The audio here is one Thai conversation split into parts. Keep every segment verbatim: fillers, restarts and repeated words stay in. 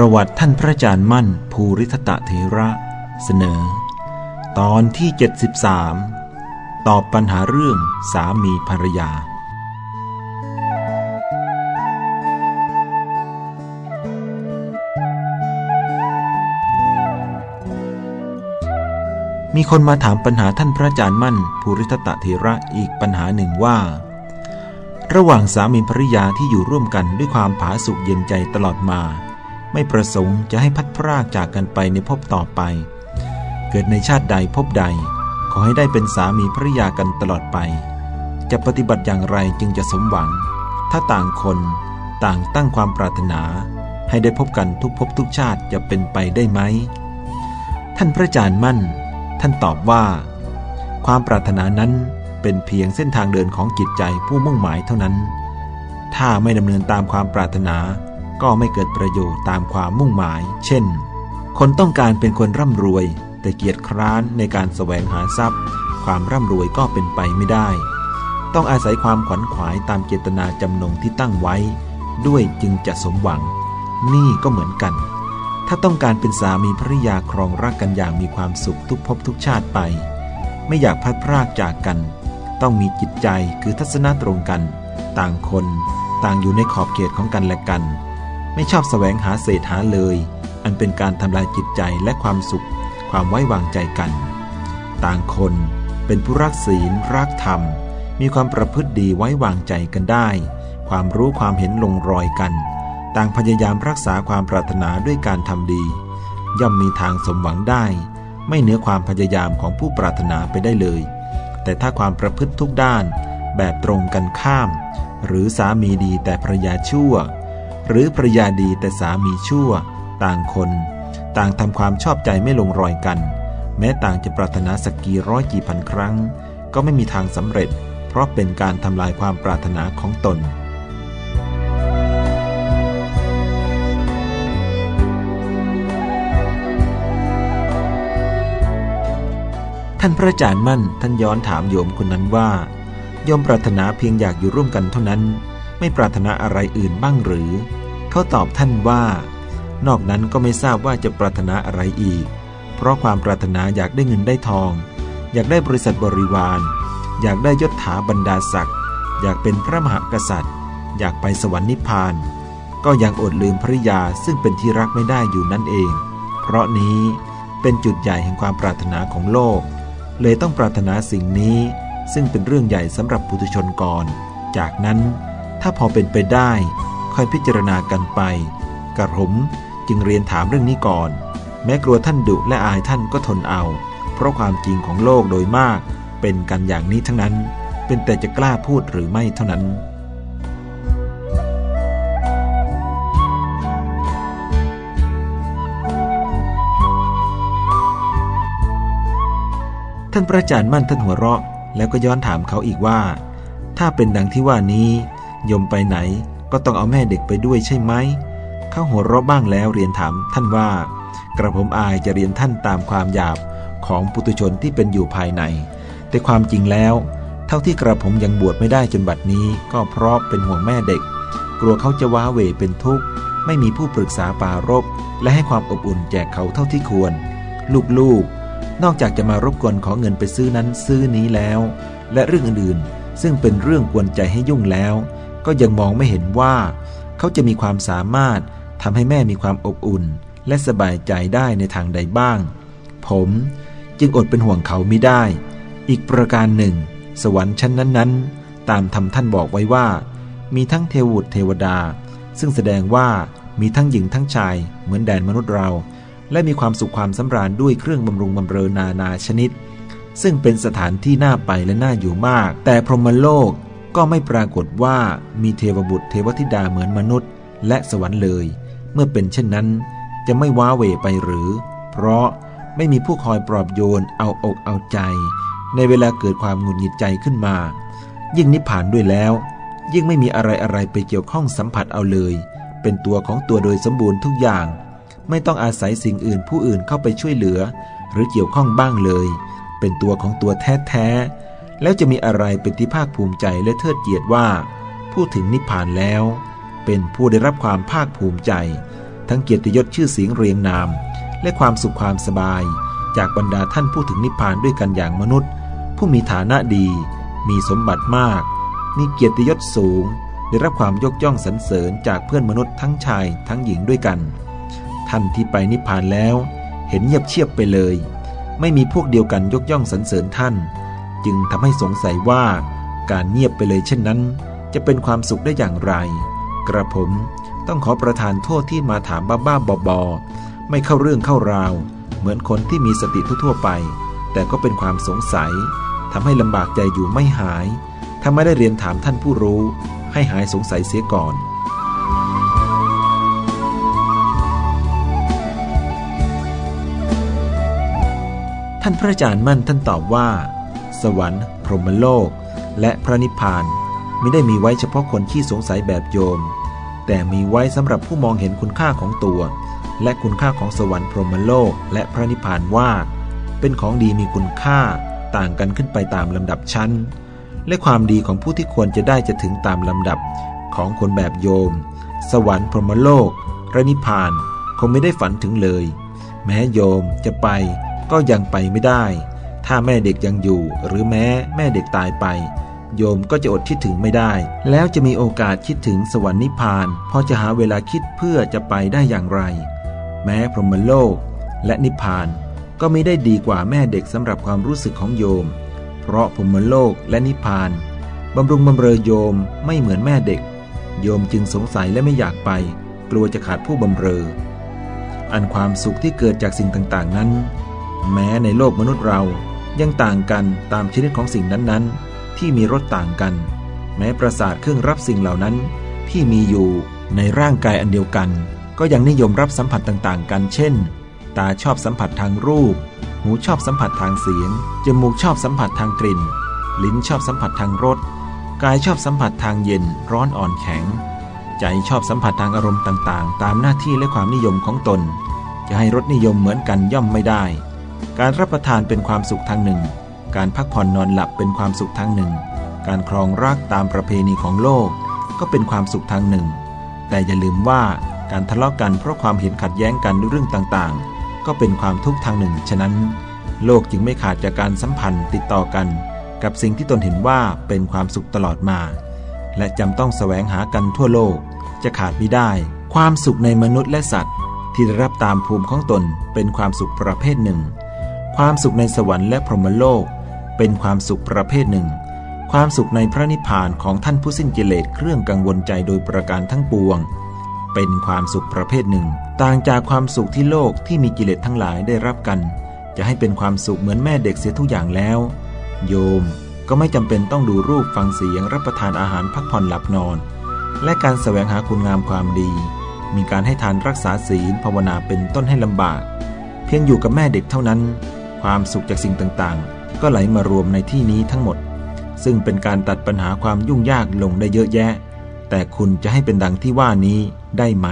ประวัติท่านพระอาจารย์มั่นภูริทัตเถระเสนอตอนที่เจ็ดสิบสามตอบปัญหาเรื่องสามีภรรยามีคนมาถามปัญหาท่านพระอาจารย์มั่นภูริทัตเถระอีกปัญหาหนึ่งว่าระหว่างสามีภรรยาที่อยู่ร่วมกันด้วยความผาสุกเย็นใจตลอดมาไม่ประสงค์จะให้พัดพรากจากกันไปในภพต่อไปเกิดในชาติใดภพใดขอให้ได้เป็นสามีภรรยากันตลอดไปจะปฏิบัติอย่างไรจึงจะสมหวังถ้าต่างคนต่างตั้งความปรารถนาให้ได้พบกันทุกภพทุกชาติจะเป็นไปได้ไหมท่านพระอาจารย์มั่นท่านตอบว่าความปรารถนานั้นเป็นเพียงเส้นทางเดินของจิตใจผู้มุ่งหมายเท่านั้นถ้าไม่ดำเนินตามความปรารถนาก็ไม่เกิดประโยชน์ตามความมุ่งหมายเช่นคนต้องการเป็นคนร่ำรวยแต่เกียจคร้านในการแสวงหาทรัพย์ความร่ำรวยก็เป็นไปไม่ได้ต้องอาศัยความขวัญขวายตามเจตนาจำนงที่ตั้งไว้ด้วยจึงจะสมหวังนี่ก็เหมือนกันถ้าต้องการเป็นสามีภรรยาครองรักกันอย่างมีความสุขทุกภพทุกชาติไปไม่อยากพลัดพรากจากกันต้องมีจิตใจคือทัศนะตรงกันต่างคนต่างอยู่ในขอบเขตของกันและกันไม่ชอบแสวงหาเศษหาเลยอันเป็นการทำลายจิตใจและความสุขความไว้วางใจกันต่างคนเป็นผู้รักศีลรักธรรมมีความประพฤติดีไว้วางใจกันได้ความรู้ความเห็นลงรอยกันต่างพยายามรักษาความปรารถนาด้วยการทำดีย่อมมีทางสมหวังได้ไม่เหนือความพยายามของผู้ปรารถนาไปได้เลยแต่ถ้าความประพฤติทุกด้านแบบตรงกันข้ามหรือสามีดีแต่ภรรยาชั่วหรือภรรยาดีแต่สามีชั่วต่างคนต่างทำความชอบใจไม่ลงรอยกันแม้ต่างจะปรารถนาสักกี่ร้อยกี่พันครั้งก็ไม่มีทางสำเร็จเพราะเป็นการทำลายความปรารถนาของตนท่านพระอาจารย์มั่นท่านย้อนถามโยมคนนั้นว่าโยมปรารถนาเพียงอยากอยู่ร่วมกันเท่านั้นไม่ปรารถนาอะไรอื่นบ้างหรือเขาตอบท่านว่านอกนั้นก็ไม่ทราบว่าจะปรารถนาอะไรอีกเพราะความปรารถนาอยากได้เงินได้ทองอยากได้บริษัทบริวารอยากได้ยศถาบรรดาศักดิ์อยากเป็นพระมหากษัตริย์อยากไปสวรรค์นิพพานก็ยังอดลืมภริยาซึ่งเป็นที่รักไม่ได้อยู่นั่นเองเพราะนี้เป็นจุดใหญ่แห่งความปรารถนาของโลกเลยต้องปรารถนาสิ่งนี้ซึ่งเป็นเรื่องใหญ่สำหรับปุถุชนก่อนจากนั้นถ้าพอเป็นไปได้ค่อยพิจารณากันไปกระผมจึงเรียนถามเรื่องนี้ก่อนแม้กลัวท่านดุและอายท่านก็ทนเอาเพราะความจริงของโลกโดยมากเป็นกันอย่างนี้ทั้งนั้นเป็นแต่จะกล้าพูดหรือไม่เท่านั้นท่านพระอาจารย์มั่นท่านหัวเราะแล้วก็ย้อนถามเขาอีกว่าถ้าเป็นดังที่ว่านี้โยมไปไหนก็ต้องเอาแม่เด็กไปด้วยใช่ไหมเขาหัวเราะบ้างแล้วเรียนถามท่านว่ากระผมอายจะเรียนท่านตามความหยาบของปุถุชนที่เป็นอยู่ภายในแต่ความจริงแล้วเท่าที่กระผมยังบวชไม่ได้จนบัดนี้ก็เพราะเป็นห่วงแม่เด็กกลัวเขาจะว้าเหวเป็นทุกข์ไม่มีผู้ปรึกษาปรารภและให้ความอบอุ่นแจกเขาเท่าที่ควรลูกๆนอกจากจะมารบกวนขอเงินไปซื้อนั้นซื้อนี้แล้วและเรื่องอื่นๆซึ่งเป็นเรื่องกวนใจให้ยุ่งแล้วก็ยังมองไม่เห็นว่าเขาจะมีความสามารถทำให้แม่มีความอบอุ่นและสบายใจได้ในทางใดบ้างผมจึงอดเป็นห่วงเขามิได้อีกประการหนึ่งสวรรค์ชั้นนั้นๆตามธรรมท่านบอกไว้ว่ามีทั้งเทวบุตรเทวดาซึ่งแสดงว่ามีทั้งหญิงทั้งชายเหมือนแดนมนุษย์เราและมีความสุขความสำราญด้วยเครื่องบำรุงบำเรอนานาชนิดซึ่งเป็นสถานที่น่าไปและน่าอยู่มากแต่พรหมโลกก็ไม่ปรากฏว่ามีเทวบุตรเทวธิดาเหมือนมนุษย์และสวรรค์เลยเมื่อเป็นเช่นนั้นจะไม่ว้าเหวไปหรือเพราะไม่มีผู้คอยปลอบโยนเอาอกเอาใจในเวลาเกิดความหงุดหงิดใจขึ้นมายิ่งนิพพานด้วยแล้วยิ่งไม่มีอะไรอะไรไปเกี่ยวข้องสัมผัสเอาเลยเป็นตัวของตัวโดยสมบูรณ์ทุกอย่างไม่ต้องอาศัยสิ่งอื่นผู้อื่นเข้าไปช่วยเหลือหรือเกี่ยวข้องบ้างเลยเป็นตัวของตัวแท้ๆแล้วจะมีอะไรเป็นที่ภาคภูมิใจและเทิดเกียรติว่าพูดถึงนิพพานแล้วเป็นผู้ได้รับความภาคภูมิใจทั้งเกียรติยศชื่อเสียงเรียงนามและความสุขความสบายจากบรรดาท่านผู้ถึงนิพพานด้วยกันอย่างมนุษย์ผู้มีฐานะดีมีสมบัติมากมีเกียรติยศสูงได้รับความยกย่องสรรเสริญจากเพื่อนมนุษย์ทั้งชายทั้งหญิงด้วยกันท่านที่ไปนิพพานแล้วเห็นเงียบเชียบไปเลยไม่มีพวกเดียวกันยกย่องสรรเสริญท่านจึงทำให้สงสัยว่าการเงียบไปเลยเช่นนั้นจะเป็นความสุขได้อย่างไรกระผมต้องขอประทานโทษที่มาถามบ้าๆบอๆไม่เข้าเรื่องเข้าราวเหมือนคนที่มีสติทั่วๆไปแต่ก็เป็นความสงสัยทำให้ลำบากใจอยู่ไม่หายถ้าไม่ได้เรียนถามท่านผู้รู้ให้หายสงสัยเสียก่อนท่านพระอาจารย์มั่นท่านตอบว่าสวรรค์พรหมโลกและพระนิพพานไม่ได้มีไว้เฉพาะคนที่สงสัยแบบโยมแต่มีไว้สำหรับผู้มองเห็นคุณค่าของตัวและคุณค่าของสวรรค์พรหมโลกและพระนิพพานว่าเป็นของดีมีคุณค่าต่างกันขึ้นไปตามลำดับชั้นและความดีของผู้ที่ควรจะได้จะถึงตามลำดับของคนแบบโยมสวรรค์พรหมโลกพระนิพพานคงไม่ได้ฝันถึงเลยแม้โยมจะไปก็ยังไปไม่ได้ถ้าแม่เด็กยังอยู่หรือแม้แม่เด็กตายไปโยมก็จะอดคิดถึงไม่ได้แล้วจะมีโอกาสคิดถึงสวรรค์นิพพานพอจะหาเวลาคิดเพื่อจะไปได้อย่างไรแม้พรหมโลกและนิพพานก็ไม่ได้ดีกว่าแม่เด็กสำหรับความรู้สึกของโยมเพราะพรหมโลกและนิพพานบำรุงบำเรอโยมไม่เหมือนแม่เด็กโยมจึงสงสัยและไม่อยากไปกลัวจะขาดผู้บำเรออันความสุขที่เกิดจากสิ่งต่างๆนั้นแม้ในโลกมนุษย์เรายังต่างกันตามชนิดของสิ่งนั้นๆที่มีรสต่างกันแม้ประสาทเครื่องรับสิ่งเหล่านั้นที่มีอยู่ในร่างกายอันเดียวกันก็ยังนิยมรับสัมผัสต่างๆกันเช่นตาชอบสัมผัสทางรูปหูชอบสัมผัสทางเสียงจมูกชอบสัมผัสทางกลิ่นลิ้นชอบสัมผัสทางรสกายชอบสัมผัสทางเย็นร้อนอ่อนแข็งใจชอบสัมผัสทางอารมณ์ต่างๆตามหน้าที่และความนิยมของตนจะให้รสนิยมเหมือนกันย่อมไม่ได้การรับประทานเป็นความสุขทางหนึ่งการพักผ่อนนอนหลับเป็นความสุขทางหนึ่งการครองรักตามประเพณีของโลกก็เป็นความสุขทางหนึ่งแต่อย่าลืมว่าการทะเลาะกันเพราะความเห็นขัดแย้งกันด้วยเรื่องต่างๆก็เป็นความทุกข์ทางหนึ่งฉะนั้นโลกจึงไม่ขาดจากการสัมพันธ์ติดต่อกันกับสิ่งที่ตนเห็นว่าเป็นความสุขตลอดมาและจำต้องแสวงหากันทั่วโลกจะขาดไม่ได้ความสุขในมนุษย์และสัตว์ที่ได้รับตามภูมิของตนเป็นความสุขประเภทหนึ่งความสุขในสวรรค์และพรหมโลกเป็นความสุขประเภทหนึ่งความสุขในพระนิพพานของท่านผู้สิ้นกิเลสเครื่องกังวลใจโดยประการทั้งปวงเป็นความสุขประเภทหนึ่งต่างจากความสุขที่โลกที่มีกิเลสทั้งหลายได้รับกันจะให้เป็นความสุขเหมือนแม่เด็กเสียทุกอย่างแล้วโยมก็ไม่จำเป็นต้องดูรูปฟังเสียงรับประทานอาหารพักผ่อนหลับนอนและการแสวงหาคุณงามความดีมีการให้ทานรักษาศีลภาวนาเป็นต้นให้ลำบากเพียงอยู่กับแม่เด็กเท่านั้นความสุขจากสิ่งต่างๆก็ไหลมารวมในที่นี้ทั้งหมดซึ่งเป็นการตัดปัญหาความยุ่งยากลงได้เยอะแยะแต่คุณจะให้เป็นดังที่ว่านี้ได้ไหม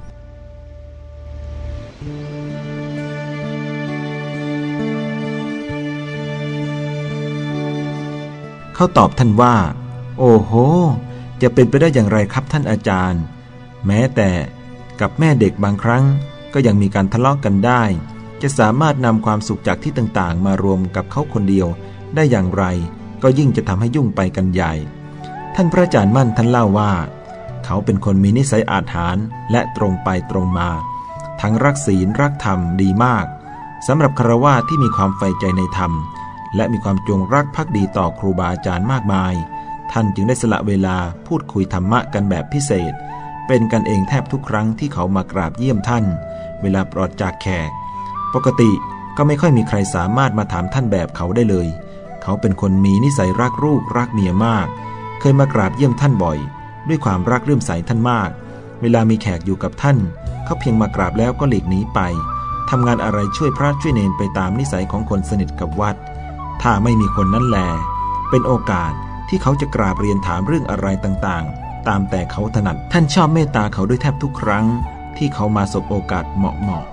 เขาตอบท่านว่าโอ้โหจะเป็นไปได้อย่างไรครับท่านอาจารย์แม้แต่กับแม่เด็กบางครั้งก็ยังมีการทะเลาะกันได้จะสามารถนำความสุขจากที่ต่างๆมารวมกับเขาคนเดียวได้อย่างไรก็ยิ่งจะทำให้ยุ่งไปกันใหญ่ท่านพระอาจารย์มั่นท่านเล่าว่าเขาเป็นคนมีนิสัยอาถรรพ์และตรงไปตรงมาทั้งรักศีลรักธรรมดีมากสำหรับฆราวาสที่มีความใฝ่ใจในธรรมและมีความจงรักภักดีต่อครูบาอาจารย์มากมายท่านจึงได้สละเวลาพูดคุยธรรมะกันแบบพิเศษเป็นกันเองแทบทุกครั้งที่เขามากราบเยี่ยมท่านเวลาปลอดจากแขกปกติก็ไม่ค่อยมีใครสามารถมาถามท่านแบบเขาได้เลยเขาเป็นคนมีนิสัยรักลูกรักเมียมากเคยมากราบเยี่ยมท่านบ่อยด้วยความรักเรื่มใสท่านมากเวลามีแขกอยู่กับท่านเขาเพียงมากราบแล้วก็หลีกหนีไปทำงานอะไรช่วยพระช่วยเนรไปตามนิสัยของคนสนิทกับวัดถ้าไม่มีคนนั้นแลเป็นโอกาสที่เขาจะกราบเรียนถามเรื่องอะไรต่างๆตามแต่เขาถนัดท่านชอบเมตตาเขาด้วยแทบทุกครั้งที่เขามาสบโอกาสเหมาะๆ